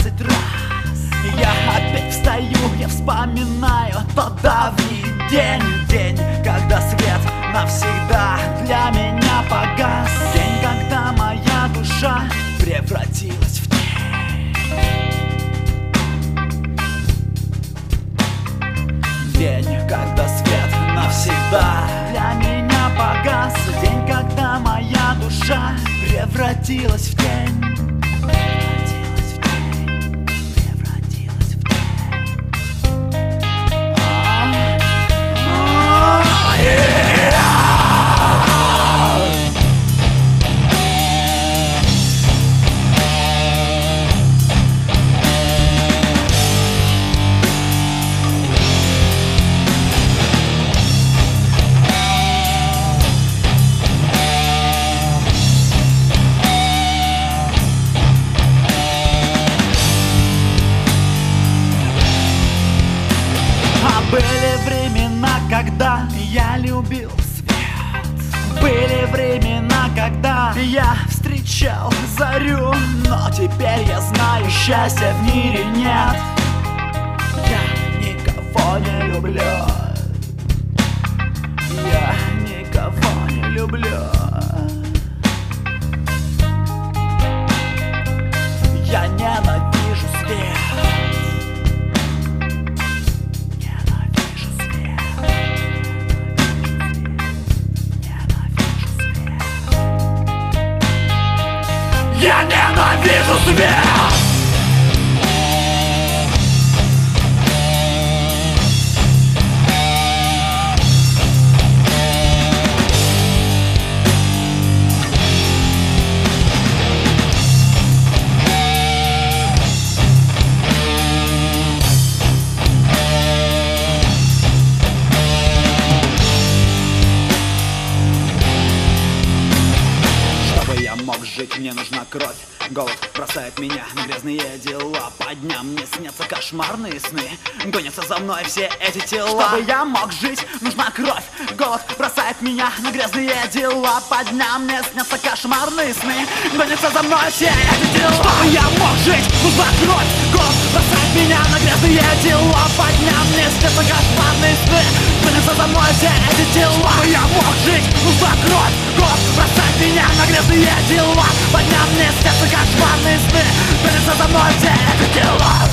20 раз. Я опять встаю, я вспоминаю тот давний день. День, когда свет навсегда для меня погас. День, когда моя душа превратилась в тень. День, когда свет навсегда для меня погас. День, когда моя душа превратилась в тень. Были времена, когда я любил свет. Были времена, когда я встречал зарю. Но теперь я знаю, счастья в мире нет. Я никого не люблю. Я никого не люблю. Я ненавижу свет. Я ненавижу свет! Мог жить, мне нужна кровь. Голод бросает меня на грязные дела. По дням мне снятся кошмарные сны. Гонятся за мной все эти тела. Чтобы я мог жить, нужна кровь. Голод бросает меня на грязные дела. По дням мне снятся кошмарные сны. Гонятся за мной все эти тела. Чтобы я мог жить, нужна кровь. Голод бросает меня на грязные дела. По дням мне снятся кошмарные сны. Гонятся за мной все эти тела. Чтобы я мог жить, нужна кровь. Голод бросает меня на грязные дела. По дням мне снятся кошмарные сны. Гонятся за мной все эти тела.